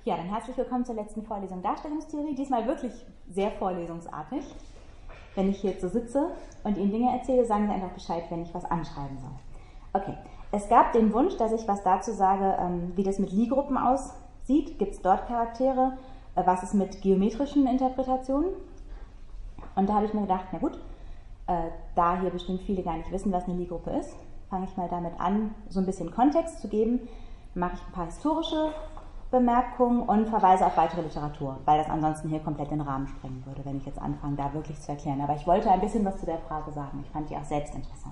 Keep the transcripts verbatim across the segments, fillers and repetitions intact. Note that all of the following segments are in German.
Ja, dann herzlich willkommen zur letzten Vorlesung Darstellungstheorie. Diesmal wirklich sehr vorlesungsartig. Wenn ich hier jetzt so sitze und Ihnen Dinge erzähle, sagen Sie einfach Bescheid, wenn ich was anschreiben soll. Okay, es gab den Wunsch, dass ich was dazu sage, wie das mit Lie-Gruppen aussieht. Gibt es dort Charaktere? Was ist mit geometrischen Interpretationen? Und da habe ich mir gedacht, na gut, da hier bestimmt viele gar nicht wissen, was eine Lie-Gruppe ist, fange ich mal damit an, so ein bisschen Kontext zu geben. Dann mache ich ein paar historische Bemerkungen und verweise auf weitere Literatur, weil das ansonsten hier komplett den Rahmen sprengen würde, wenn ich jetzt anfange, da wirklich zu erklären. Aber ich wollte ein bisschen was zu der Frage sagen. Ich fand die auch selbst interessant.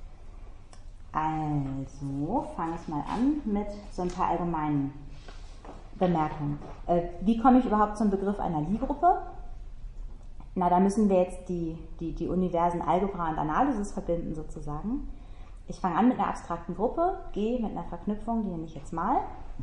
Also fange ich mal an mit so ein paar allgemeinen Bemerkungen. Äh, wie komme ich überhaupt zum Begriff einer Lie-Gruppe? Na, da müssen wir jetzt die, die, die Universen Algebra und Analysis verbinden sozusagen. Ich fange an mit einer abstrakten Gruppe, G mit einer Verknüpfung, die nenne ich jetzt mal.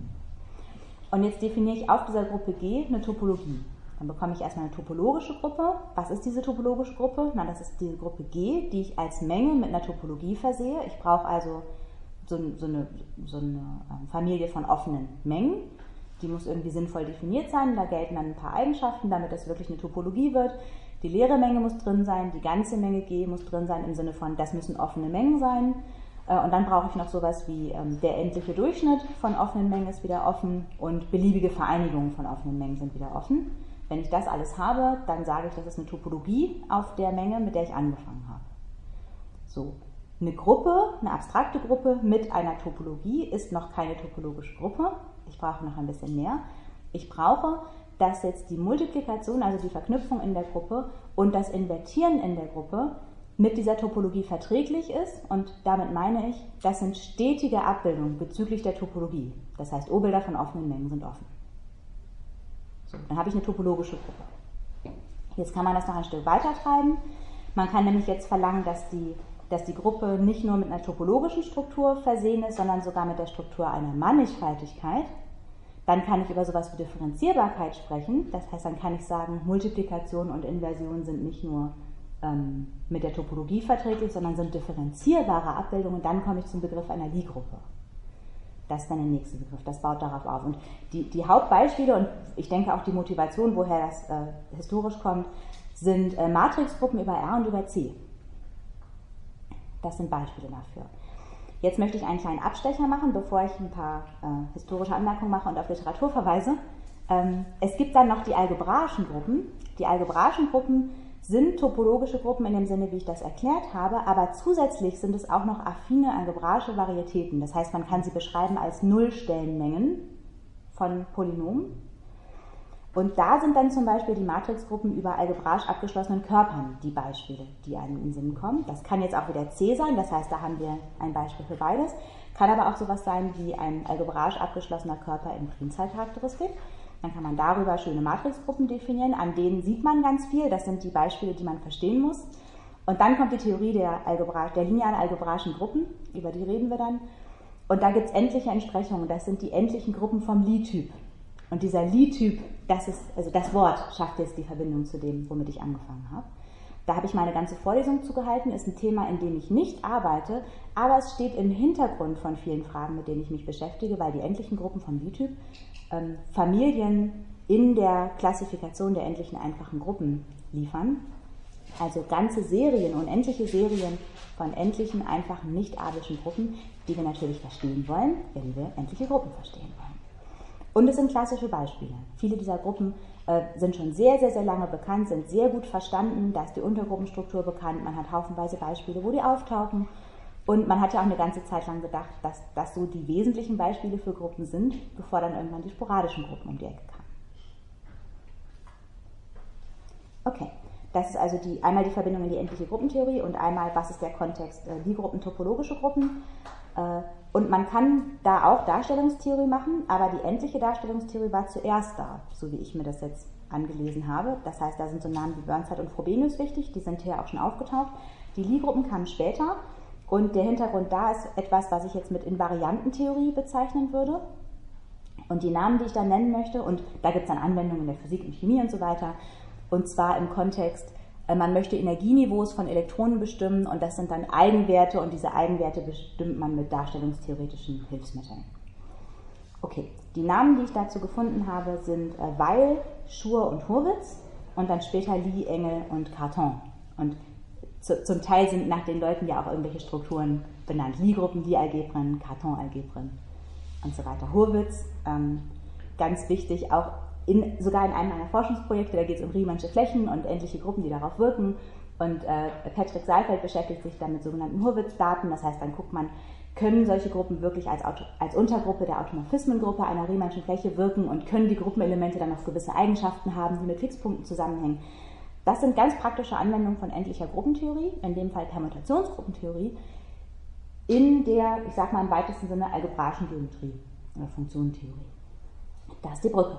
Und jetzt definiere ich auf dieser Gruppe G eine Topologie. Dann bekomme ich erstmal eine topologische Gruppe. Was ist diese topologische Gruppe? Na, das ist diese Gruppe G, die ich als Menge mit einer Topologie versehe. Ich brauche also so, so, eine, so eine Familie von offenen Mengen. Die muss irgendwie sinnvoll definiert sein. Da gelten dann ein paar Eigenschaften, damit das wirklich eine Topologie wird. Die leere Menge muss drin sein, die ganze Menge G muss drin sein, im Sinne von, das müssen offene Mengen sein. Und dann brauche ich noch sowas wie ähm, der endliche Durchschnitt von offenen Mengen ist wieder offen und beliebige Vereinigungen von offenen Mengen sind wieder offen. Wenn ich das alles habe, dann sage ich, das ist eine Topologie auf der Menge, mit der ich angefangen habe. So, eine Gruppe, eine abstrakte Gruppe mit einer Topologie ist noch keine topologische Gruppe. Ich brauche noch ein bisschen mehr. Ich brauche, dass jetzt die Multiplikation, also die Verknüpfung in der Gruppe und das Invertieren in der Gruppe mit dieser Topologie verträglich ist, und damit meine ich, das sind stetige Abbildungen bezüglich der Topologie. Das heißt, O-Bilder von offenen Mengen sind offen. So, dann habe ich eine topologische Gruppe. Jetzt kann man das noch ein Stück weiter treiben. Man kann nämlich jetzt verlangen, dass die, dass die Gruppe nicht nur mit einer topologischen Struktur versehen ist, sondern sogar mit der Struktur einer Mannigfaltigkeit. Dann kann ich über sowas wie Differenzierbarkeit sprechen. Das heißt, dann kann ich sagen, Multiplikation und Inversion sind nicht nur mit der Topologie verträglich, sondern sind differenzierbare Abbildungen. Dann komme ich zum Begriff einer Lie-Gruppe. Das ist dann der nächste Begriff, das baut darauf auf. Und die, die Hauptbeispiele, und ich denke auch die Motivation, woher das äh, historisch kommt, sind äh, Matrixgruppen über R und über C. Das sind Beispiele dafür. Jetzt möchte ich einen kleinen Abstecher machen, bevor ich ein paar äh, historische Anmerkungen mache und auf Literatur verweise. Ähm, es gibt dann noch die algebraischen Gruppen. Die algebraischen Gruppen sind topologische Gruppen in dem Sinne, wie ich das erklärt habe, aber zusätzlich sind es auch noch affine algebraische Varietäten. Das heißt, man kann sie beschreiben als Nullstellenmengen von Polynomen. Und da sind dann zum Beispiel die Matrixgruppen über algebraisch abgeschlossenen Körpern die Beispiele, die einem in den Sinn kommen. Das kann jetzt auch wieder C sein, das heißt, da haben wir ein Beispiel für beides. Kann aber auch sowas sein wie ein algebraisch abgeschlossener Körper in Primzahlcharakteristik. Dann kann man darüber schöne Matrixgruppen definieren, an denen sieht man ganz viel, das sind die Beispiele, die man verstehen muss. Und dann kommt die Theorie der, Algebra, der linearen algebraischen Gruppen, über die reden wir dann. Und da gibt es endliche Entsprechungen, das sind die endlichen Gruppen vom Lie-Typ. Und dieser Lie-Typ, das ist, also das Wort schafft jetzt die Verbindung zu dem, womit ich angefangen habe. Da habe ich meine ganze Vorlesung zugehalten, ist ein Thema, in dem ich nicht arbeite, aber es steht im Hintergrund von vielen Fragen, mit denen ich mich beschäftige, weil die endlichen Gruppen vom Lie-Typ ähm, Familien in der Klassifikation der endlichen einfachen Gruppen liefern. Also ganze Serien, unendliche Serien von endlichen, einfachen, nicht-abelschen Gruppen, die wir natürlich verstehen wollen, wenn wir endliche Gruppen verstehen wollen. Und es sind klassische Beispiele. Viele dieser Gruppen äh, sind schon sehr, sehr, sehr lange bekannt, sind sehr gut verstanden, da ist die Untergruppenstruktur bekannt, man hat haufenweise Beispiele, wo die auftauchen. Und man hat ja auch eine ganze Zeit lang gedacht, dass das so die wesentlichen Beispiele für Gruppen sind, bevor dann irgendwann die sporadischen Gruppen um die Ecke kamen. Okay, das ist also die, einmal die Verbindung in die endliche Gruppentheorie und einmal, was ist der Kontext, äh, Lie-Gruppen, topologische Gruppen. Äh, und man kann da auch Darstellungstheorie machen, aber die endliche Darstellungstheorie war zuerst da, so wie ich mir das jetzt angelesen habe. Das heißt, da sind so Namen wie Burnside und Frobenius wichtig, die sind hier auch schon aufgetaucht. Die Lie-Gruppen kamen später. Und der Hintergrund da ist etwas, was ich jetzt mit Invariantentheorie bezeichnen würde. Und die Namen, die ich da nennen möchte, und da gibt es dann Anwendungen in der Physik und Chemie und so weiter, und zwar im Kontext, man möchte Energieniveaus von Elektronen bestimmen und das sind dann Eigenwerte und diese Eigenwerte bestimmt man mit darstellungstheoretischen Hilfsmitteln. Okay, die Namen, die ich dazu gefunden habe, sind äh, Weil, Schur und Hurwitz und dann später Lie, Engel und Carton. Und zu, zum Teil sind nach den Leuten ja auch irgendwelche Strukturen benannt. Lie-Gruppen, Lie-Algebren, Carton-Algebren und so weiter. Hurwitz, ähm, ganz wichtig, auch in, sogar in einem meiner Forschungsprojekte, da geht es um Riemannsche Flächen und endliche Gruppen, die darauf wirken. Und äh, Patrick Saalfeld beschäftigt sich dann mit sogenannten Hurwitz-Daten. Das heißt, dann guckt man, können solche Gruppen wirklich als, Auto, als Untergruppe der Automorphismengruppe einer Riemannschen Fläche wirken und können die Gruppenelemente dann noch gewisse Eigenschaften haben, die mit Fixpunkten zusammenhängen. Das sind ganz praktische Anwendungen von endlicher Gruppentheorie, in dem Fall Permutationsgruppentheorie, in der, ich sag mal im weitesten Sinne, algebraischen Geometrie oder Funktionentheorie. Da ist die Brücke.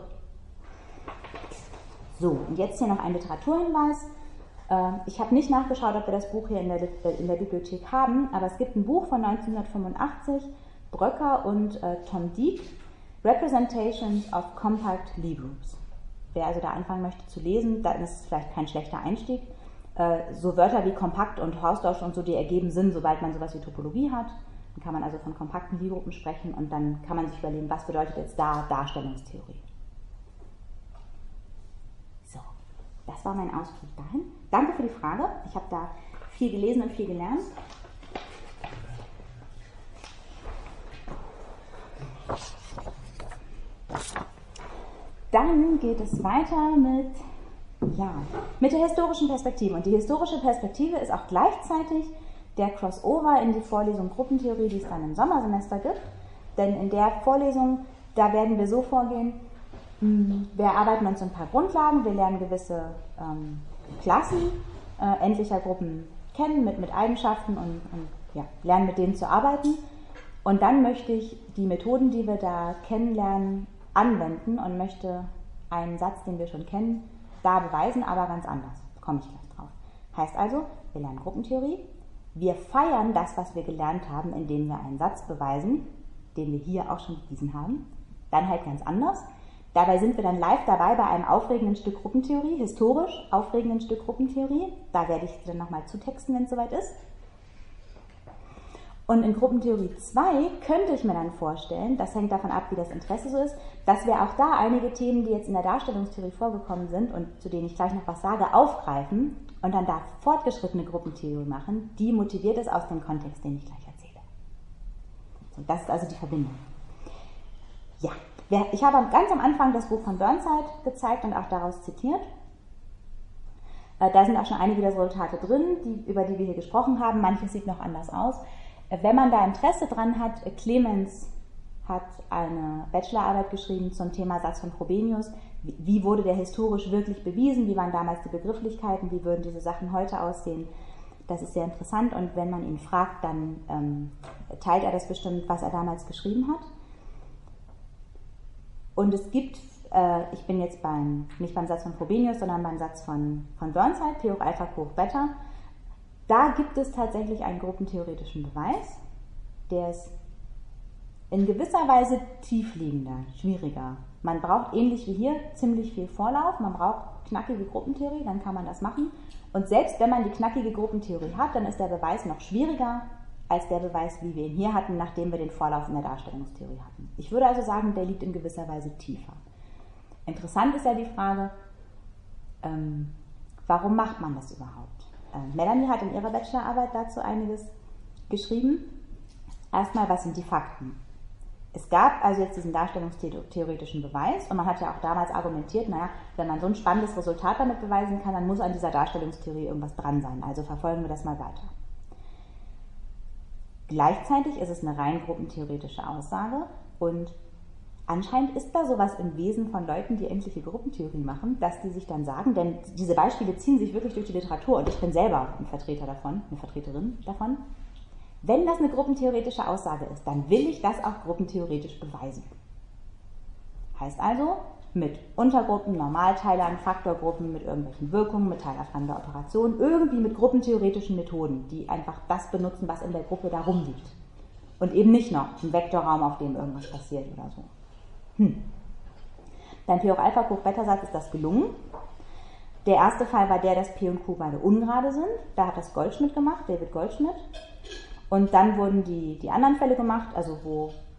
So, und jetzt hier noch ein Literaturhinweis. Ich habe nicht nachgeschaut, ob wir das Buch hier in der, in der Bibliothek haben, aber es gibt ein Buch von neunzehnhundertfünfundachtzig, Bröcker und äh, Tom Dieck, Representations of Compact Lie Groups. Wer also da anfangen möchte zu lesen, dann ist es vielleicht kein schlechter Einstieg. Äh, so Wörter wie kompakt und Hausdorff und so, die ergeben Sinn, sobald man sowas wie Topologie hat. Dann kann man also von kompakten Lie-Gruppen sprechen und dann kann man sich überlegen, was bedeutet jetzt da Darstellungstheorie. So, das war mein Ausflug dahin. Danke für die Frage. Ich habe da viel gelesen und viel gelernt. Dann geht es weiter mit, ja, mit der historischen Perspektive. Und die historische Perspektive ist auch gleichzeitig der Crossover in die Vorlesung Gruppentheorie, die es dann im Sommersemester gibt. Denn in der Vorlesung, da werden wir so vorgehen, wir erarbeiten uns ein paar Grundlagen, wir lernen gewisse ähm, Klassen äh, endlicher Gruppen kennen mit, mit Eigenschaften und, und ja, lernen mit denen zu arbeiten. Und dann möchte ich die Methoden, die wir da kennenlernen, anwenden und möchte einen Satz, den wir schon kennen, da beweisen, aber ganz anders. Da komme ich gleich drauf. Heißt also, wir lernen Gruppentheorie, wir feiern das, was wir gelernt haben, indem wir einen Satz beweisen, den wir hier auch schon bewiesen haben, dann halt ganz anders. Dabei sind wir dann live dabei bei einem aufregenden Stück Gruppentheorie, historisch aufregenden Stück Gruppentheorie. Da werde ich dann nochmal zutexten, wenn es soweit ist. Und in Gruppentheorie zwei könnte ich mir dann vorstellen, das hängt davon ab, wie das Interesse so ist, dass wir auch da einige Themen, die jetzt in der Darstellungstheorie vorgekommen sind und zu denen ich gleich noch was sage, aufgreifen und dann da fortgeschrittene Gruppentheorie machen, die motiviert ist aus dem Kontext, den ich gleich erzähle. So, das ist also die Verbindung. Ja. Ich habe ganz am Anfang das Buch von Burnside gezeigt und auch daraus zitiert. Da sind auch schon einige der Resultate drin, die, über die wir hier gesprochen haben. Manches sieht noch anders aus. Wenn man da Interesse dran hat, Clemens hat eine Bachelorarbeit geschrieben zum Thema Satz von Frobenius. Wie wurde der historisch wirklich bewiesen? Wie waren damals die Begrifflichkeiten? Wie würden diese Sachen heute aussehen? Das ist sehr interessant und wenn man ihn fragt, dann ähm, teilt er das bestimmt, was er damals geschrieben hat. Und es gibt, äh, ich bin jetzt beim, nicht beim Satz von Frobenius, sondern beim Satz von, von Burnside, P hoch Alpha, Q hoch Beta. Da gibt es tatsächlich einen gruppentheoretischen Beweis, der ist in gewisser Weise tiefliegender, schwieriger. Man braucht ähnlich wie hier ziemlich viel Vorlauf, man braucht knackige Gruppentheorie, dann kann man das machen. Und selbst wenn man die knackige Gruppentheorie hat, dann ist der Beweis noch schwieriger als der Beweis, wie wir ihn hier hatten, nachdem wir den Vorlauf in der Darstellungstheorie hatten. Ich würde also sagen, der liegt in gewisser Weise tiefer. Interessant ist ja die Frage, ähm, warum macht man das überhaupt? Äh, Melanie hat in ihrer Bachelorarbeit dazu einiges geschrieben. Erstmal, was sind die Fakten? Es gab also jetzt diesen darstellungstheoretischen Beweis und man hat ja auch damals argumentiert, naja, wenn man so ein spannendes Resultat damit beweisen kann, dann muss an dieser Darstellungstheorie irgendwas dran sein. Also verfolgen wir das mal weiter. Gleichzeitig ist es eine rein gruppentheoretische Aussage und anscheinend ist da sowas im Wesen von Leuten, die endliche Gruppentheorie machen, dass die sich dann sagen, denn diese Beispiele ziehen sich wirklich durch die Literatur und ich bin selber ein Vertreter davon, eine Vertreterin davon. Wenn das eine gruppentheoretische Aussage ist, dann will ich das auch gruppentheoretisch beweisen. Heißt also, mit Untergruppen, Normalteilern, Faktorgruppen, mit irgendwelchen Wirkungen, mit teilerfremder Operationen, irgendwie mit gruppentheoretischen Methoden, die einfach das benutzen, was in der Gruppe da rumliegt. Und eben nicht noch ein Vektorraum, auf dem irgendwas passiert oder so. Hm. Beim P hoch Alpha, Q hoch Beta Satz ist das gelungen. Der erste Fall war der, dass P und Q beide ungerade sind. Da hat das Goldschmidt gemacht, David Goldschmidt. Und dann wurden die, die anderen Fälle gemacht, also wo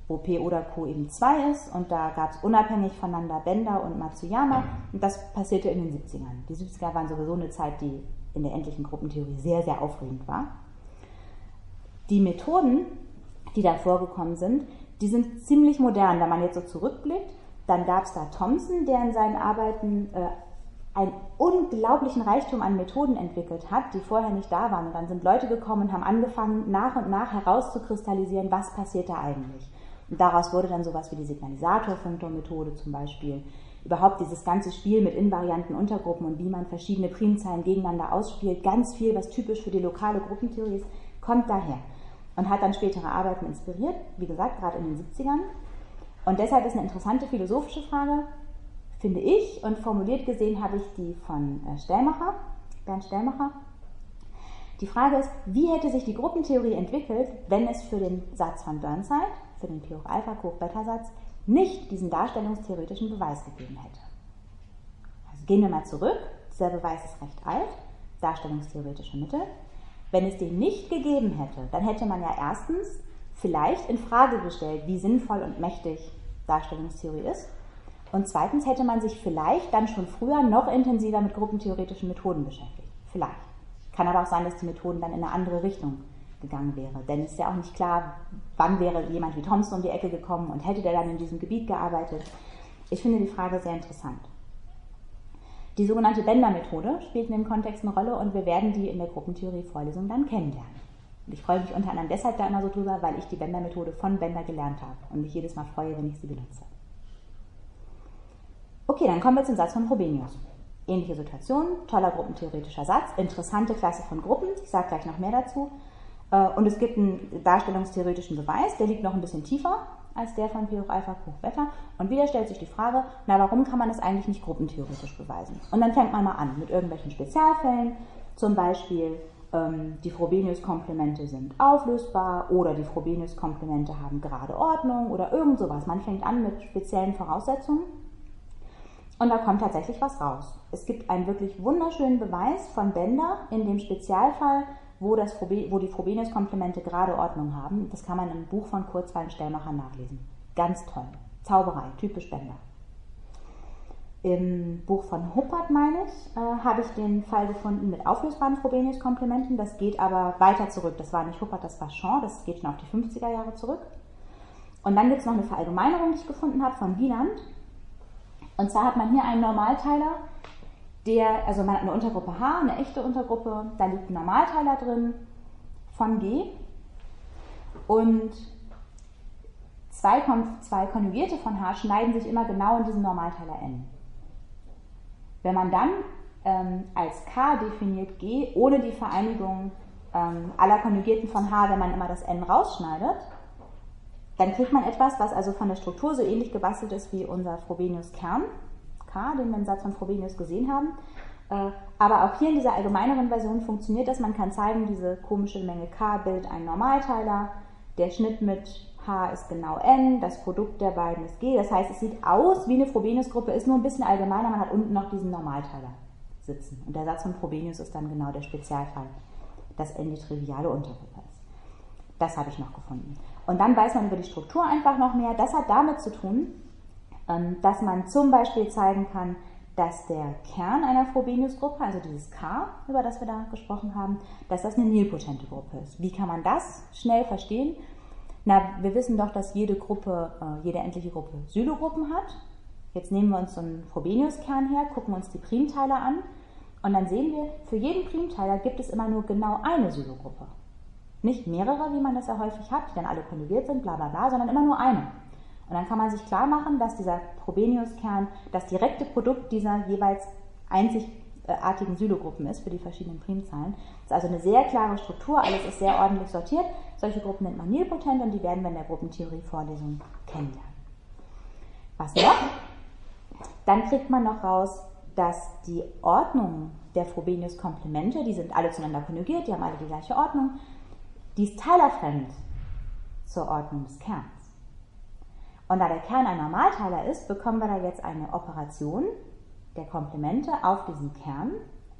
wo P oder Q eben zwei ist und da gab es unabhängig voneinander Bender und Matsuyama und das passierte in den siebzigern. Die siebziger waren sowieso eine Zeit, die in der endlichen Gruppentheorie sehr, sehr aufregend war. Die Methoden, die da vorgekommen sind, die sind ziemlich modern. Wenn man jetzt so zurückblickt, dann gab es da Thomson, der in seinen Arbeiten äh, einen unglaublichen Reichtum an Methoden entwickelt hat, die vorher nicht da waren. Und dann sind Leute gekommen und haben angefangen, nach und nach herauszukristallisieren, was passiert da eigentlich. Und daraus wurde dann sowas wie die Signalisator-Funktor-Methode zum Beispiel. Überhaupt dieses ganze Spiel mit invarianten Untergruppen und wie man verschiedene Primzahlen gegeneinander ausspielt, ganz viel, was typisch für die lokale Gruppentheorie ist, kommt daher. Und hat dann spätere Arbeiten inspiriert, wie gesagt, gerade in den siebzigern. Und deshalb ist eine interessante philosophische Frage, finde ich, und formuliert gesehen habe ich die von Stellmacher, Bernd Stellmacher. Die Frage ist, wie hätte sich die Gruppentheorie entwickelt, wenn es für den Satz von Burnside, für den P hoch Alpha, Q hoch Beta Satz, nicht diesen darstellungstheoretischen Beweis gegeben hätte. Also gehen wir mal zurück, dieser Beweis ist recht alt, darstellungstheoretische Mittel. Wenn es den nicht gegeben hätte, dann hätte man ja erstens vielleicht in Frage gestellt, wie sinnvoll und mächtig Darstellungstheorie ist. Und zweitens hätte man sich vielleicht dann schon früher noch intensiver mit gruppentheoretischen Methoden beschäftigt. Vielleicht. Kann aber auch sein, dass die Methoden dann in eine andere Richtung gegangen wäre. Denn es ist ja auch nicht klar, wann wäre jemand wie Thomson um die Ecke gekommen und hätte der dann in diesem Gebiet gearbeitet. Ich finde die Frage sehr interessant. Die sogenannte Bender-Methode spielt in dem Kontext eine Rolle und wir werden die in der Gruppentheorie-Vorlesung dann kennenlernen. Und ich freue mich unter anderem deshalb da immer so drüber, weil ich die Bender-Methode von Bender gelernt habe und mich jedes Mal freue, wenn ich sie benutze. Okay, dann kommen wir zum Satz von Frobenius. Ähnliche Situation, toller gruppentheoretischer Satz, interessante Klasse von Gruppen, ich sage gleich noch mehr dazu. Und es gibt einen darstellungstheoretischen Beweis, der liegt noch ein bisschen tiefer als der von P hoch Alpha, Q hoch Beta. Und wieder stellt sich die Frage, na warum kann man das eigentlich nicht gruppentheoretisch beweisen? Und dann fängt man mal an mit irgendwelchen Spezialfällen, zum Beispiel ähm, die Frobenius-Komplemente sind auflösbar oder die Frobenius-Komplemente haben gerade Ordnung oder irgend sowas. Man fängt an mit speziellen Voraussetzungen und da kommt tatsächlich was raus. Es gibt einen wirklich wunderschönen Beweis von Bender in dem Spezialfall, wo, das Frobe, wo die Frobenius-Komplemente gerade Ordnung haben. Das kann man im Buch von Kurzweil und Stellmacher nachlesen. Ganz toll. Zauberei, typisch Bender. Im Buch von Huppert, meine ich, äh, habe ich den Fall gefunden mit auflösbaren Frobenius-Komplementen. Das geht aber weiter zurück. Das war nicht Huppert, das war Shaw. Das geht schon auf die fünfziger Jahre zurück. Und dann gibt es noch eine Verallgemeinerung, die ich gefunden habe, von Wieland. Und zwar hat man hier einen Normalteiler, der, also man hat eine Untergruppe H, eine echte Untergruppe, da liegt ein Normalteiler drin von G und zwei, zwei Konjugierte von H schneiden sich immer genau in diesen Normalteiler N. Wenn man dann ähm, als K definiert G ohne die Vereinigung ähm, aller Konjugierten von H, wenn man immer das N rausschneidet, dann kriegt man etwas, was also von der Struktur so ähnlich gebastelt ist wie unser Frobenius-Kern, K, den wir im Satz von Frobenius gesehen haben. Äh, aber auch hier in dieser allgemeineren Version funktioniert das. Man kann zeigen, diese komische Menge K bildet einen Normalteiler. Der Schnitt mit H ist genau N, das Produkt der beiden ist G. Das heißt, es sieht aus wie eine Frobenius-Gruppe, ist nur ein bisschen allgemeiner. Man hat unten noch diesen Normalteiler sitzen. Und der Satz von Frobenius ist dann genau der Spezialfall, dass N die triviale Untergruppe ist. Das habe ich noch gefunden. Und dann weiß man über die Struktur einfach noch mehr. Das hat damit zu tun, dass man zum Beispiel zeigen kann, dass der Kern einer Frobenius-Gruppe, also dieses K, über das wir da gesprochen haben, dass das eine nilpotente Gruppe ist. Wie kann man das schnell verstehen? Na, wir wissen doch, dass jede Gruppe, jede endliche Gruppe Sylo-Gruppen hat. Jetzt nehmen wir uns so einen Frobenius-Kern her, gucken uns die Primteiler an und dann sehen wir, für jeden Primteiler gibt es immer nur genau eine Sylo-Gruppe. Nicht mehrere, wie man das ja häufig hat, die dann alle konjugiert sind, bla bla bla, sondern immer nur eine. Und dann kann man sich klar machen, dass dieser Frobenius-Kern das direkte Produkt dieser jeweils einzigartigen Sylo-Gruppen ist für die verschiedenen Primzahlen. Das ist also eine sehr klare Struktur, alles ist sehr ordentlich sortiert. Solche Gruppen nennt man nilpotent und die werden wir in der Gruppentheorie-Vorlesung kennenlernen. Was noch? Dann kriegt man noch raus, dass die Ordnung der Frobenius-Komplemente, die sind alle zueinander konjugiert, die haben alle die gleiche Ordnung, die ist teilerfremd zur Ordnung des Kerns. Und da der Kern ein Normalteiler ist, bekommen wir da jetzt eine Operation der Komplemente auf diesen Kern,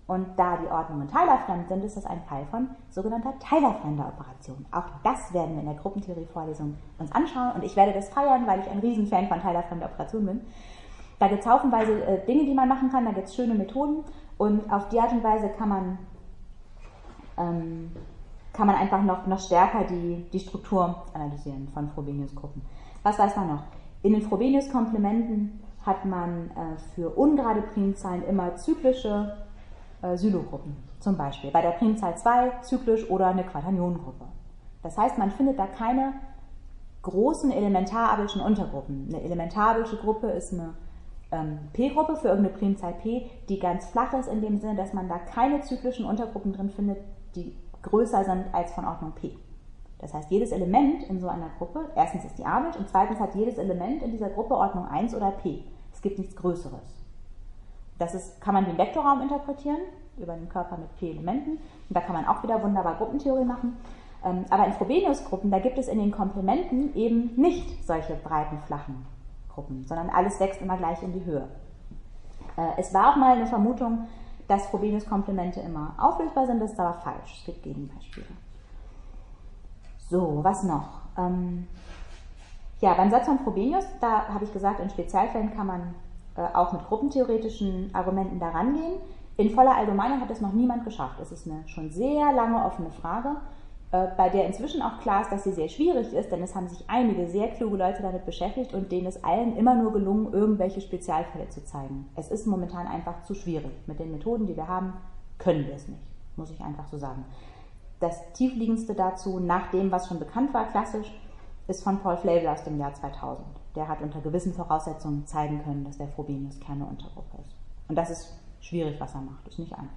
und da die Ordnungen teilerfremd sind, ist das ein Fall von sogenannter teilerfremder Operation. Auch das werden wir in der Gruppentheorie-Vorlesung uns anschauen und ich werde das feiern, weil ich ein Riesenfan von teilerfremder Operationen bin. Da gibt es haufenweise äh, Dinge, die man machen kann, da gibt es schöne Methoden und auf die Art und Weise kann man, ähm, kann man einfach noch, noch stärker die, die Struktur analysieren von Frobenius-Gruppen. Was weiß man noch? In den Frobenius-Komplementen hat man äh, für ungerade Primzahlen immer zyklische äh, Sylo-Gruppen, zum Beispiel. Bei der Primzahl zwei zyklisch oder eine Quaternionengruppe. Das heißt, man findet da keine großen elementarabelschen Untergruppen. Eine elementarabelsche Gruppe ist eine ähm, P-Gruppe für irgendeine Primzahl P, die ganz flach ist in dem Sinne, dass man da keine zyklischen Untergruppen drin findet, die größer sind als von Ordnung P. Das heißt, jedes Element in so einer Gruppe, erstens ist die abelsch und zweitens hat jedes Element in dieser Gruppe Ordnung eins oder P. Es gibt nichts Größeres. Das ist, kann man wie einen Vektorraum interpretieren, über den Körper mit P-Elementen. Und da kann man auch wieder wunderbar Gruppentheorie machen. Aber in Frobenius-Gruppen, da gibt es in den Komplementen eben nicht solche breiten, flachen Gruppen, sondern alles wächst immer gleich in die Höhe. Es war auch mal eine Vermutung, dass Frobenius-Komplemente immer auflösbar sind, das ist aber falsch. Es gibt Gegenbeispiele. So, was noch? Ähm, ja, beim Satz von Frobenius, da habe ich gesagt, in Spezialfällen kann man äh, auch mit gruppentheoretischen Argumenten daran gehen. In voller Allgemeinheit hat es noch niemand geschafft. Es ist eine schon sehr lange offene Frage, äh, bei der inzwischen auch klar ist, dass sie sehr schwierig ist, denn es haben sich einige sehr kluge Leute damit beschäftigt und denen ist allen immer nur gelungen, irgendwelche Spezialfälle zu zeigen. Es ist momentan einfach zu schwierig. Mit den Methoden, die wir haben, können wir es nicht, muss ich einfach so sagen. Das tiefliegendste dazu, nach dem, was schon bekannt war, klassisch, ist von Paul Flavell aus dem Jahr zweitausend. Der hat unter gewissen Voraussetzungen zeigen können, dass der Frobenius keine Untergruppe ist. Und das ist schwierig, was er macht, ist nicht einfach.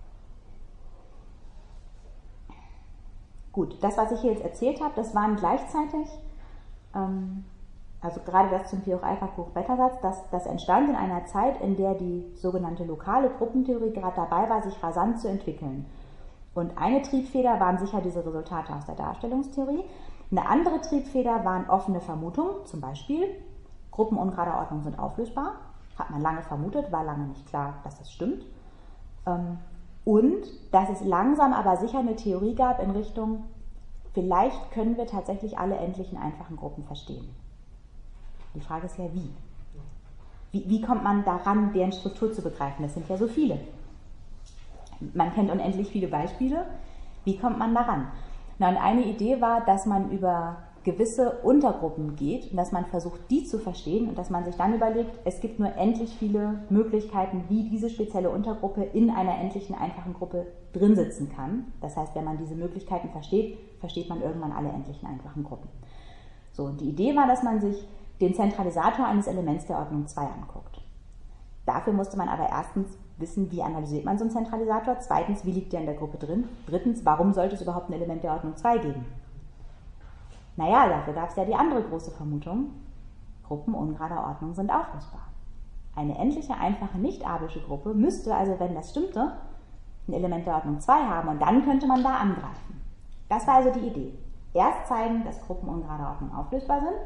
Gut, das, was ich hier jetzt erzählt habe, das waren gleichzeitig, ähm, also gerade das zum Phi-Hoch-Alpha-Hoch-Beta-Satz, das, das entstand in einer Zeit, in der die sogenannte lokale Gruppentheorie gerade dabei war, sich rasant zu entwickeln. Und eine Triebfeder waren sicher diese Resultate aus der Darstellungstheorie. Eine andere Triebfeder waren offene Vermutungen, zum Beispiel Gruppen ungrader Ordnung sind auflösbar. Hat man lange vermutet, war lange nicht klar, dass das stimmt. Und dass es langsam aber sicher eine Theorie gab in Richtung, vielleicht können wir tatsächlich alle endlichen einfachen Gruppen verstehen. Die Frage ist ja, wie? Wie, wie kommt man daran, deren Struktur zu begreifen? Das sind ja so viele. Man kennt unendlich viele Beispiele. Wie kommt man daran? Na, und eine Idee war, dass man über gewisse Untergruppen geht und dass man versucht, die zu verstehen und dass man sich dann überlegt, es gibt nur endlich viele Möglichkeiten, wie diese spezielle Untergruppe in einer endlichen einfachen Gruppe drin sitzen kann. Das heißt, wenn man diese Möglichkeiten versteht, versteht man irgendwann alle endlichen einfachen Gruppen. So, und die Idee war, dass man sich den Zentralisator eines Elements der Ordnung zwei anguckt. Dafür musste man aber erstens wissen, wie analysiert man so einen Zentralisator, zweitens, wie liegt der in der Gruppe drin, drittens, warum sollte es überhaupt ein Element der Ordnung zwei geben? Naja, dafür gab es ja die andere große Vermutung, Gruppen ungerader Ordnung sind auflösbar. Eine endliche, einfache, nicht-abelsche Gruppe müsste also, wenn das stimmte, ein Element der Ordnung zwei haben und dann könnte man da angreifen. Das war also die Idee. Erst zeigen, dass Gruppen ungerader Ordnung auflösbar sind,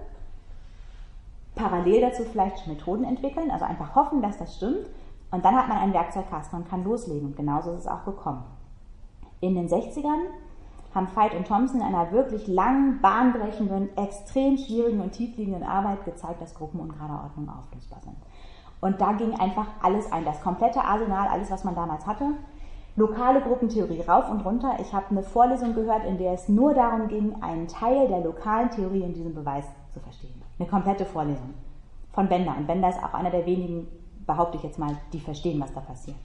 parallel dazu vielleicht Methoden entwickeln, also einfach hoffen, dass das stimmt, und dann hat man einen Werkzeugkasten und kann loslegen. Und genauso ist es auch gekommen. In den sechzigern haben Veit und Thompson in einer wirklich langen, bahnbrechenden, extrem schwierigen und tiefliegenden Arbeit gezeigt, dass Gruppen ungerader Ordnung auflösbar sind. Und da ging einfach alles ein, das komplette Arsenal, alles, was man damals hatte. Lokale Gruppentheorie rauf und runter. Ich habe eine Vorlesung gehört, in der es nur darum ging, einen Teil der lokalen Theorie in diesem Beweis zu verstehen. Eine komplette Vorlesung von Bender. Und Bender ist auch einer der wenigen, behaupte ich jetzt mal, die verstehen, was da passiert.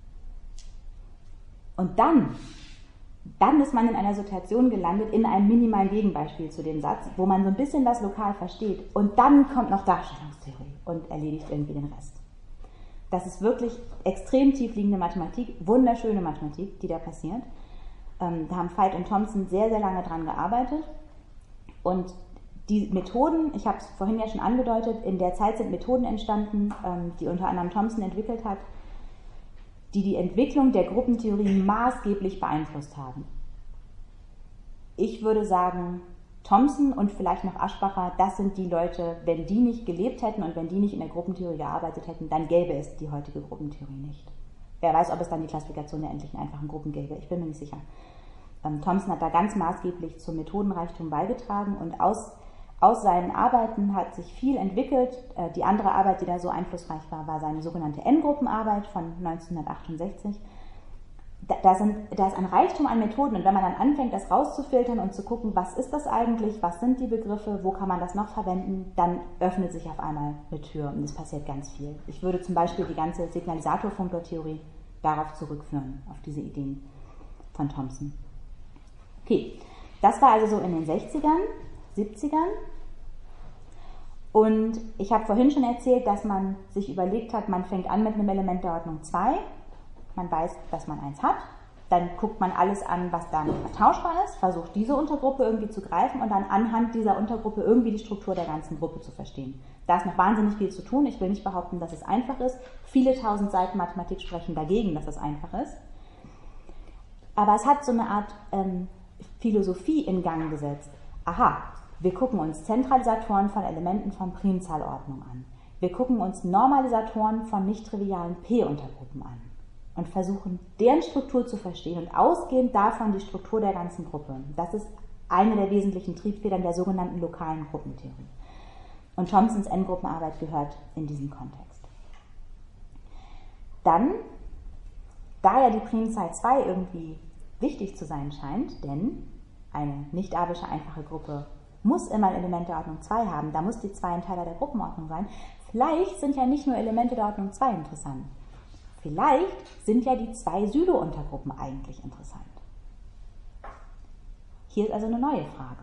Und dann, dann ist man in einer Situation gelandet, in einem minimalen Gegenbeispiel zu dem Satz, wo man so ein bisschen das lokal versteht. Und dann kommt noch Darstellungstheorie und erledigt irgendwie den Rest. Das ist wirklich extrem tiefliegende Mathematik, wunderschöne Mathematik, die da passiert. Ähm, da haben Veit und Thompson sehr, sehr lange dran gearbeitet. Und die Methoden, ich habe es vorhin ja schon angedeutet, in der Zeit sind Methoden entstanden, ähm, die unter anderem Thompson entwickelt hat, die die Entwicklung der Gruppentheorie maßgeblich beeinflusst haben. Ich würde sagen, Thompson und vielleicht noch Aschbacher, das sind die Leute, wenn die nicht gelebt hätten und wenn die nicht in der Gruppentheorie gearbeitet hätten, dann gäbe es die heutige Gruppentheorie nicht. wer weiß, ob es dann die Klassifikation der endlichen einfachen Gruppen gäbe. Ich bin mir nicht sicher. Ähm, Thompson hat da ganz maßgeblich zum Methodenreichtum beigetragen und aus, aus seinen Arbeiten hat sich viel entwickelt. Äh, die andere Arbeit, die da so einflussreich war, war seine sogenannte N-Gruppenarbeit von neunzehnhundertachtundsechzig. Da, da, sind, da ist ein Reichtum an Methoden und wenn man dann anfängt, das rauszufiltern und zu gucken, was ist das eigentlich, was sind die Begriffe, wo kann man das noch verwenden, dann öffnet sich auf einmal eine Tür und es passiert ganz viel. Ich würde zum Beispiel die ganze Signalisatorfunktortheorie darauf zurückführen, auf diese Ideen von Thompson. Okay, das war also so in den sechzigern, siebzigern und ich habe vorhin schon erzählt, dass man sich überlegt hat, man fängt an mit einem Element der Ordnung zwei. Man weiß, dass man eins hat, dann guckt man alles an, was damit vertauschbar ist, versucht diese Untergruppe irgendwie zu greifen und dann anhand dieser Untergruppe irgendwie die Struktur der ganzen Gruppe zu verstehen. Da ist noch wahnsinnig viel zu tun. Ich will nicht behaupten, dass es einfach ist. Viele tausend Seiten Mathematik sprechen dagegen, dass es einfach ist. Aber es hat so eine Art ähm, Philosophie in Gang gesetzt. Aha, wir gucken uns Zentralisatoren von Elementen von Primzahlordnung an. Wir gucken uns Normalisatoren von nicht-trivialen P-Untergruppen an und versuchen, deren Struktur zu verstehen und ausgehend davon die Struktur der ganzen Gruppe. Das ist eine der wesentlichen Triebfedern der sogenannten lokalen Gruppentheorie. Und Thompsons N-Gruppenarbeit gehört in diesen Kontext. Dann, da ja die Primzahl zwei irgendwie wichtig zu sein scheint, denn eine nicht-abelsche einfache Gruppe muss immer ein Element der Ordnung zwei haben, da muss die zwei ein Teiler der Gruppenordnung sein, vielleicht sind ja nicht nur Elemente der Ordnung zwei interessant. Vielleicht sind ja die zwei Sylo-Untergruppen eigentlich interessant. Hier ist also eine neue Frage.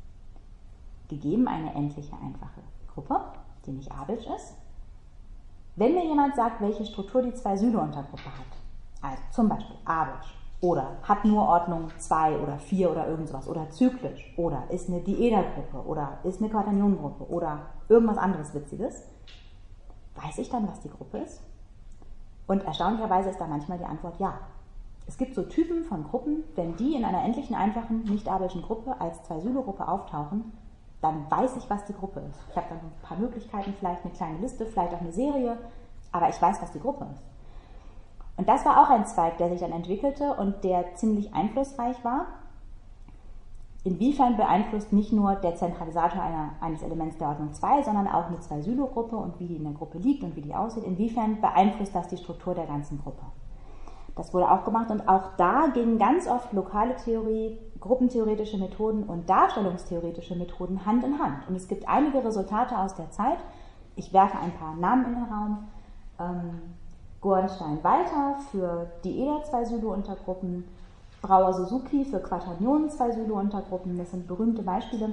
Gegeben eine endliche einfache Gruppe, die nicht abelsch ist, wenn mir jemand sagt, welche Struktur die zwei Sylo-Untergruppe hat, also zum Beispiel abelsch oder hat nur Ordnung zwei oder vier oder irgendwas oder zyklisch oder ist eine Diedergruppe oder ist eine Quaterniongruppe oder irgendwas anderes Witziges, weiß ich dann, was die Gruppe ist? Und erstaunlicherweise ist da manchmal die Antwort ja. Es gibt so Typen von Gruppen, wenn die in einer endlichen, einfachen, nicht-abelschen Gruppe als Zwei-Sylo-Gruppe auftauchen, dann weiß ich, was die Gruppe ist. Ich habe dann ein paar Möglichkeiten, vielleicht eine kleine Liste, vielleicht auch eine Serie, aber ich weiß, was die Gruppe ist. Und das war auch ein Zweig, der sich dann entwickelte und der ziemlich einflussreich war. Inwiefern beeinflusst nicht nur der Zentralisator einer, eines Elements der Ordnung zwei, sondern auch eine Zwei-Sylo-Gruppe und wie die in der Gruppe liegt und wie die aussieht, inwiefern beeinflusst das die Struktur der ganzen Gruppe? Das wurde auch gemacht und auch da gingen ganz oft lokale Theorie, gruppentheoretische Methoden und darstellungstheoretische Methoden Hand in Hand. Und es gibt einige Resultate aus der Zeit. Ich werfe ein paar Namen in den Raum. Ähm, Gorenstein-Walter für die Eder-Zwei-Sylo-Untergruppen, Brauer-Suzuki für Quaternionen Zwei-Sylo-Untergruppen, das sind berühmte Beispiele.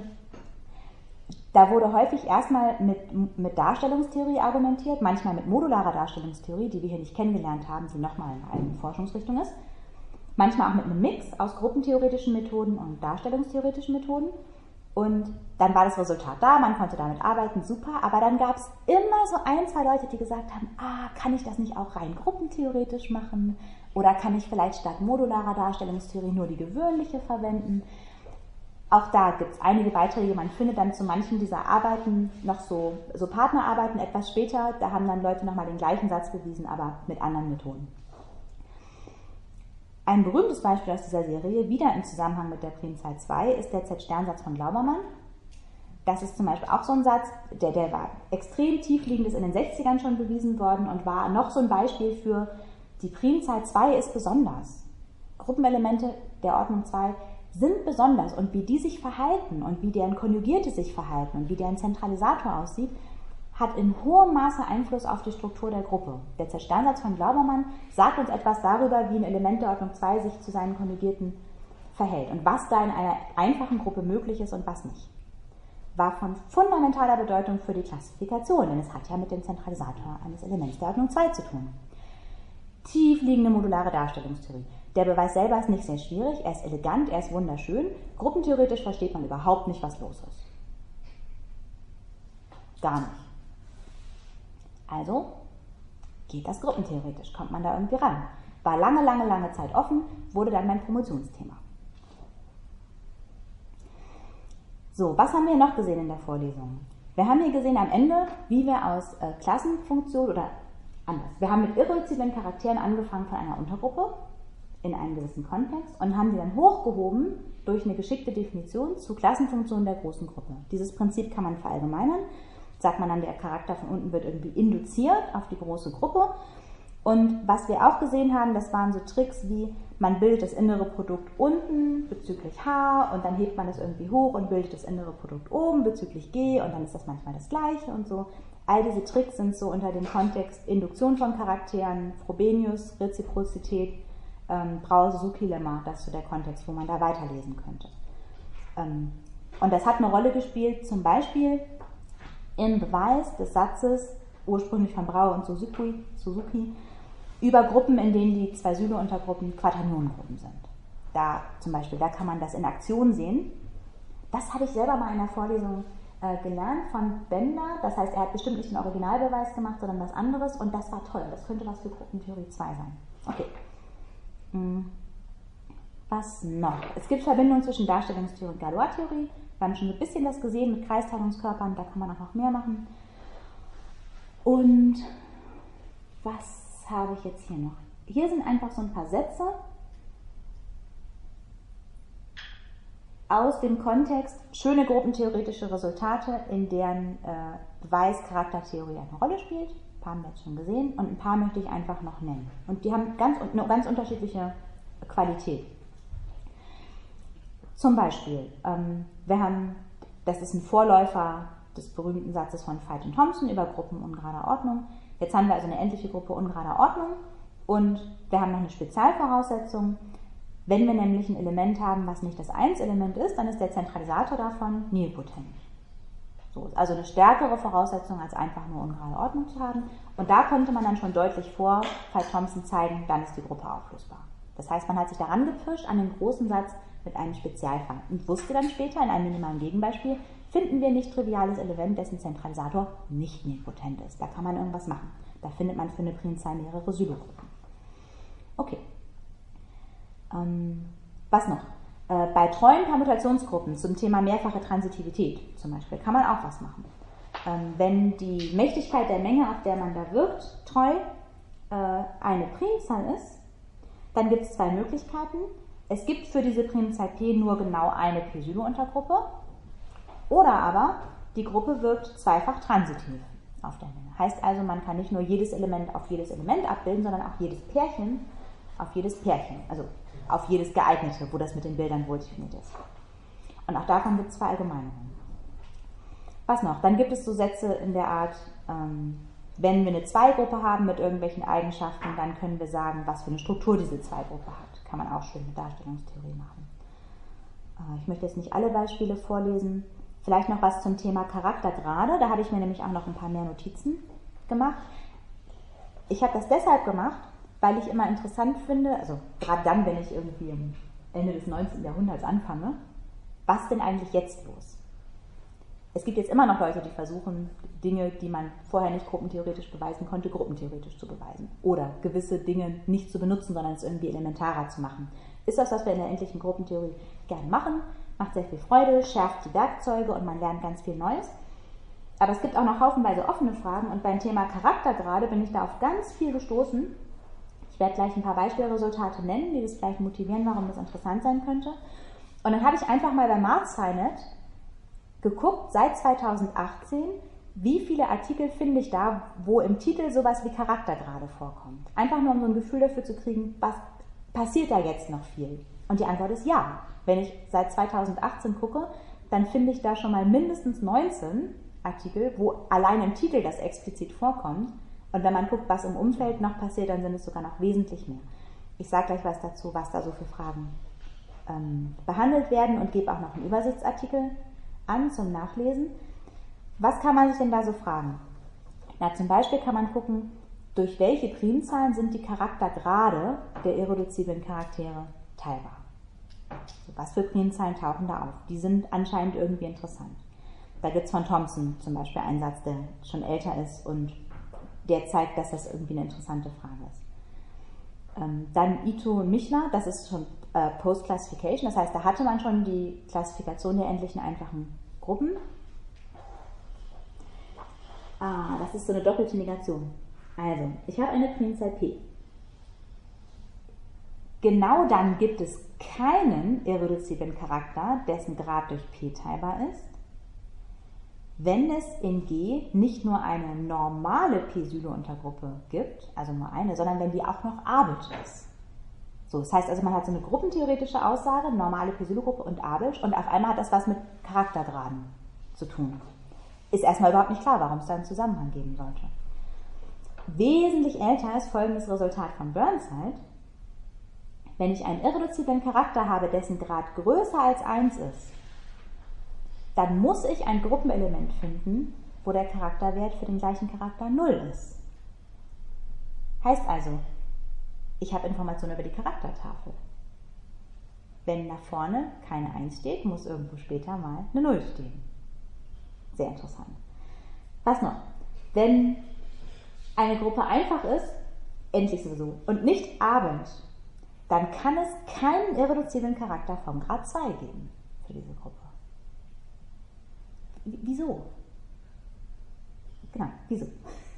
Da wurde häufig erstmal mit, mit Darstellungstheorie argumentiert, manchmal mit modularer Darstellungstheorie, die wir hier nicht kennengelernt haben, die nochmal eine eigene Forschungsrichtung ist. Manchmal auch mit einem Mix aus gruppentheoretischen Methoden und darstellungstheoretischen Methoden. Und dann war das Resultat da, man konnte damit arbeiten, super, aber dann gab es immer so ein, zwei Leute, die gesagt haben, ah, kann ich das nicht auch rein gruppentheoretisch machen? Oder kann ich vielleicht statt modularer Darstellungstheorie nur die gewöhnliche verwenden? Auch da gibt es einige Beiträge, man findet dann zu manchen dieser Arbeiten noch so, so Partnerarbeiten etwas später, da haben dann Leute nochmal den gleichen Satz bewiesen, aber mit anderen Methoden. Ein berühmtes Beispiel aus dieser Serie, wieder im Zusammenhang mit der Primzahl zwei, ist der Z-Sternsatz von Glaubermann. Das ist zum Beispiel auch so ein Satz, der, der war extrem tiefliegend, ist in den sechzigern schon bewiesen worden und war noch so ein Beispiel für, die Primzahl zwei ist besonders. Gruppenelemente der Ordnung zwei sind besonders und wie die sich verhalten und wie deren Konjugierte sich verhalten und wie deren Zentralisator aussieht, hat in hohem Maße Einfluss auf die Struktur der Gruppe. Der Z-Sternsatz von Glaubermann sagt uns etwas darüber, wie ein Element der Ordnung zwei sich zu seinen Konjugierten verhält und was da in einer einfachen Gruppe möglich ist und was nicht. War von fundamentaler Bedeutung für die Klassifikation, denn es hat ja mit dem Zentralisator eines Elements der Ordnung zwei zu tun. Tiefliegende modulare Darstellungstheorie. Der Beweis selber ist nicht sehr schwierig, er ist elegant, er ist wunderschön. Gruppentheoretisch versteht man überhaupt nicht, was los ist. Gar nicht. Also geht das gruppentheoretisch, kommt man da irgendwie ran. War lange, lange, lange Zeit offen, wurde dann mein Promotionsthema. So, was haben wir noch gesehen in der Vorlesung? Wir haben hier gesehen am Ende, wie wir aus äh, Klassenfunktionen oder anders. Wir haben mit irreduziblen Charakteren angefangen von einer Untergruppe in einem gewissen Kontext und haben die dann hochgehoben durch eine geschickte Definition zu Klassenfunktionen der großen Gruppe. Dieses Prinzip kann man verallgemeinern. Sagt man dann, der Charakter von unten wird irgendwie induziert auf die große Gruppe. Und was wir auch gesehen haben, das waren so Tricks wie, man bildet das innere Produkt unten bezüglich H und dann hebt man das irgendwie hoch und bildet das innere Produkt oben bezüglich G und dann ist das manchmal das Gleiche und so. All diese Tricks sind so unter dem Kontext Induktion von Charakteren, Frobenius, Reziprozität, ähm, Brause-Suzuki-Lemma, das ist so der Kontext, wo man da weiterlesen könnte. Ähm, und das hat eine Rolle gespielt, zum Beispiel im Beweis des Satzes, ursprünglich von Brauer und Suzuki, Suzuki, über Gruppen, in denen die zwei Sylo-Untergruppen Quaternionengruppen sind. Da zum Beispiel, da kann man das in Aktion sehen. Das habe ich selber mal in der Vorlesung äh, gelernt von Bender. Das heißt, er hat bestimmt nicht den Originalbeweis gemacht, sondern was anderes. Und das war toll. Das könnte was für Gruppentheorie zwei sein. Okay. Hm. Was noch? Es gibt Verbindungen zwischen Darstellungstheorie und Galois-Theorie. Wir haben schon ein bisschen das gesehen mit Kreisteilungskörpern. Da kann man auch noch mehr machen. Und was habe ich jetzt hier noch? Hier sind einfach so ein paar Sätze aus dem Kontext schöne gruppentheoretische Resultate, in deren äh, Beweis Charaktertheorie eine Rolle spielt. Ein paar haben wir jetzt schon gesehen und ein paar möchte ich einfach noch nennen. Und die haben ganz, eine ganz unterschiedliche Qualität. Zum Beispiel, ähm, wir haben, das ist ein Vorläufer des berühmten Satzes von Veit und Thompson über Gruppen ungerader Ordnung. Jetzt haben wir also eine endliche Gruppe ungerader Ordnung und wir haben noch eine Spezialvoraussetzung. Wenn wir nämlich ein Element haben, was nicht das Eins-Element ist, dann ist der Zentralisator davon nilpotent. So, also eine stärkere Voraussetzung, als einfach nur ungerade Ordnung zu haben. Und da konnte man dann schon deutlich vor Veit Thompson zeigen, dann ist die Gruppe auflösbar. Das heißt, man hat sich daran gepirscht an den großen Satz mit einem Spezialfall und wusste dann später in einem minimalen Gegenbeispiel, finden wir nicht triviales Element, dessen Zentralisator nicht nilpotent ist. Da kann man irgendwas machen. Da findet man für eine Primzahl mehrere Sylo-Gruppen. Okay. Ähm, was noch? Äh, bei treuen Permutationsgruppen zum Thema mehrfache Transitivität zum Beispiel kann man auch was machen. Ähm, wenn die Mächtigkeit der Menge, auf der man da wirkt, treu äh, eine Primzahl ist, dann gibt es zwei Möglichkeiten. Es gibt für diese Primzahl P nur genau eine P-Sylo-Untergruppe. Oder aber die Gruppe wirkt zweifach transitiv auf der Menge. Heißt also, man kann nicht nur jedes Element auf jedes Element abbilden, sondern auch jedes Pärchen auf jedes Pärchen. Also auf jedes geeignete, wo das mit den Bildern wohl definiert ist. Und auch davon gibt es Verallgemeinerungen. Was noch? Dann gibt es so Sätze in der Art, ähm, wenn wir eine Zwei-Gruppe haben mit irgendwelchen Eigenschaften, dann können wir sagen, was für eine Struktur diese Zwei-Gruppe hat. Kann man auch schön mit Darstellungstheorie machen. Äh, ich möchte jetzt nicht alle Beispiele vorlesen. Vielleicht noch was zum Thema Charaktergrade. Da habe ich mir nämlich auch noch ein paar mehr Notizen gemacht. Ich habe das deshalb gemacht, weil ich immer interessant finde, also gerade dann, wenn ich irgendwie am Ende des neunzehnten Jahrhunderts anfange, was denn eigentlich jetzt los? Es gibt jetzt immer noch Leute, die versuchen, Dinge, die man vorher nicht gruppentheoretisch beweisen konnte, gruppentheoretisch zu beweisen. Oder gewisse Dinge nicht zu benutzen, sondern es irgendwie elementarer zu machen. Ist das, was wir in der endlichen Gruppentheorie gerne machen? Macht sehr viel Freude, schärft die Werkzeuge und man lernt ganz viel Neues. Aber es gibt auch noch haufenweise offene Fragen und beim Thema Charaktergrade bin ich da auf ganz viel gestoßen. Ich werde gleich ein paar Beispielresultate nennen, die das vielleicht motivieren, warum das interessant sein könnte. Und dann habe ich einfach mal bei MathSciNet geguckt, seit zweitausendachtzehn, wie viele Artikel finde ich da, wo im Titel sowas wie Charaktergrade vorkommt. Einfach nur, um so ein Gefühl dafür zu kriegen, was passiert da jetzt noch viel? Und die Antwort ist ja. Wenn ich seit zweitausendachtzehn gucke, dann finde ich da schon mal mindestens neunzehn Artikel, wo allein im Titel das explizit vorkommt. Und wenn man guckt, was im Umfeld noch passiert, dann sind es sogar noch wesentlich mehr. Ich sage gleich was dazu, was da so für Fragen ähm, behandelt werden und gebe auch noch einen Übersichtsartikel an zum Nachlesen. Was kann man sich denn da so fragen? Na, zum Beispiel kann man gucken, durch welche Primzahlen sind die Charaktergrade der irreduziblen Charaktere teilbar. Also was für Primzahlen tauchen da auf? Die sind anscheinend irgendwie interessant. Da gibt es von Thompson zum Beispiel einen Satz, der schon älter ist und der zeigt, dass das irgendwie eine interessante Frage ist. Ähm, dann Ito und Michner, das ist schon äh, Post-Classification, das heißt, da hatte man schon die Klassifikation der endlichen einfachen Gruppen. Ah, das ist so eine doppelte Negation. Also, ich habe eine Primzahl P. Genau dann gibt es keinen irreduziblen Charakter, dessen Grad durch P teilbar ist, wenn es in G nicht nur eine normale P-Sylo-Untergruppe gibt, also nur eine, sondern wenn die auch noch abelsch ist. So, das heißt also, man hat so eine gruppentheoretische Aussage, normale P-Sylo-Gruppe und abelsch, und auf einmal hat das was mit Charaktergraden zu tun. Ist erstmal überhaupt nicht klar, warum es da einen Zusammenhang geben sollte. Wesentlich älter ist folgendes Resultat von Burnside. Wenn ich einen irreduziblen Charakter habe, dessen Grad größer als eins ist, dann muss ich ein Gruppenelement finden, wo der Charakterwert für den gleichen Charakter null ist. Heißt also, ich habe Informationen über die Charaktertafel. Wenn da vorne keine eins steht, muss irgendwo später mal eine null stehen. Sehr interessant. Was noch? Wenn eine Gruppe einfach ist, endlich sowieso, und nicht abelsch, dann kann es keinen irreduziblen Charakter vom Grad zwei geben für diese Gruppe. W- wieso? Genau, wieso?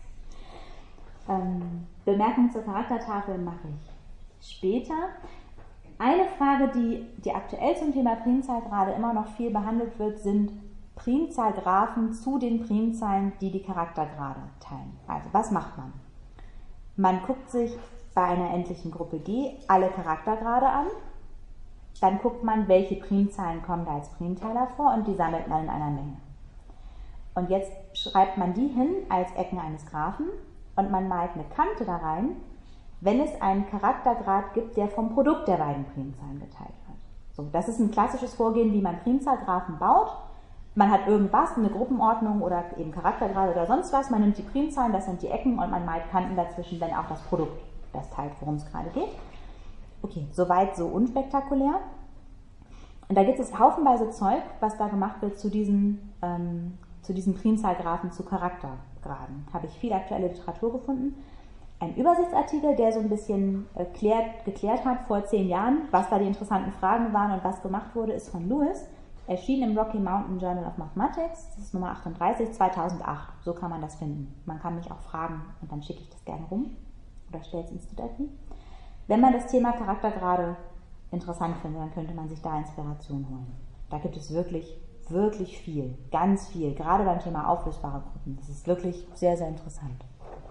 Ähm, Bemerkungen zur Charaktertafel mache ich später. Eine Frage, die, die aktuell zum Thema Primzahl gerade immer noch viel behandelt wird, sind Primzahlgraphen zu den Primzahlen, die die Charaktergrade teilen. Also, was macht man? Man guckt sich bei einer endlichen Gruppe G alle Charaktergrade an, dann guckt man, welche Primzahlen kommen da als Primteiler vor, und die sammelt man in einer Menge. Und jetzt schreibt man die hin als Ecken eines Graphen und man malt eine Kante da rein, wenn es einen Charaktergrad gibt, der vom Produkt der beiden Primzahlen geteilt wird. So, das ist ein klassisches Vorgehen, wie man Primzahlgraphen baut. Man hat irgendwas, eine Gruppenordnung oder eben Charaktergrade oder sonst was, man nimmt die Primzahlen, das sind die Ecken, und man malt Kanten dazwischen, wenn auch das Produkt das teilt, worum es gerade geht. Okay, soweit so unspektakulär. Und da gibt es haufenweise Zeug, was da gemacht wird zu diesen, ähm, zu diesen Primzahlgraphen, zu Charaktergraden. Habe ich viel aktuelle Literatur gefunden. Ein Übersichtsartikel, der so ein bisschen erklärt, geklärt hat vor zehn Jahren, was da die interessanten Fragen waren und was gemacht wurde, ist von Lewis. Erschienen im Rocky Mountain Journal of Mathematics, das ist Nummer achtunddreißig, zweitausendacht. So kann man das finden. Man kann mich auch fragen und dann schicke ich das gerne rum oder stelle es ins Institut I P. Wenn man das Thema Charaktergrade interessant findet, dann könnte man sich da Inspiration holen. Da gibt es wirklich, wirklich viel, ganz viel, gerade beim Thema auflösbare Gruppen. Das ist wirklich sehr, sehr interessant.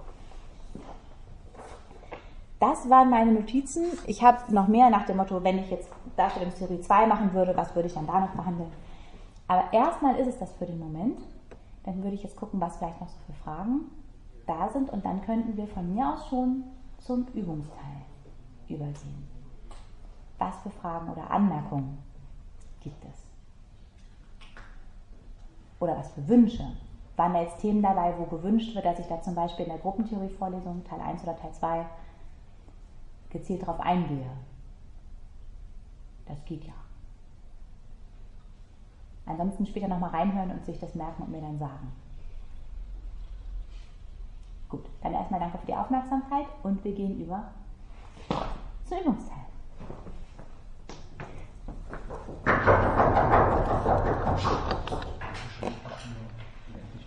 Das waren meine Notizen. Ich habe noch mehr nach dem Motto, wenn ich jetzt Darstellungstheorie zwei machen würde, was würde ich dann da noch behandeln? Aber erstmal ist es das für den Moment. Dann würde ich jetzt gucken, was vielleicht noch so für Fragen da sind, und dann könnten wir von mir aus schon zum Übungsteil übergehen. Was für Fragen oder Anmerkungen gibt es? Oder was für Wünsche? Waren da jetzt Themen dabei, wo gewünscht wird, dass ich da zum Beispiel in der Gruppentheorie-Vorlesung Teil eins oder Teil zwei gezielt darauf eingehe? Das geht ja. Ansonsten später nochmal reinhören und sich das merken und mir dann sagen. Gut, dann erstmal danke für die Aufmerksamkeit und wir gehen über zum Übungsteil.